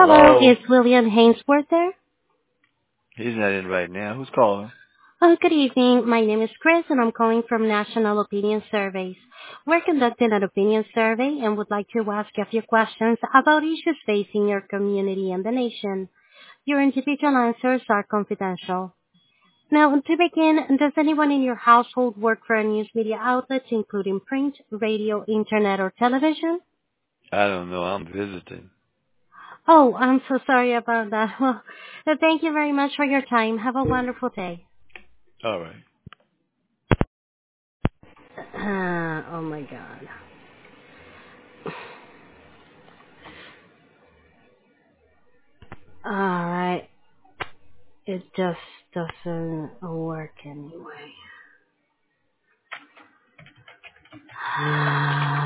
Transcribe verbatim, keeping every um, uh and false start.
Hello, is Hello? William Hainsworth there? He's not in right now. Who's calling? Oh, good evening. My name is Chris, and I'm calling from National Opinion Surveys. We're conducting an opinion survey and would like to ask a few questions about issues facing your community and the nation. Your individual answers are confidential. Now, to begin, does anyone in your household work for a news media outlet, including print, radio, internet, or television? I don't know. I'm visiting. Oh, I'm so sorry about that. Well, uh, thank you very much for your time. Have a wonderful day. All right. Uh, oh my god. Alright. It just doesn't work anyway.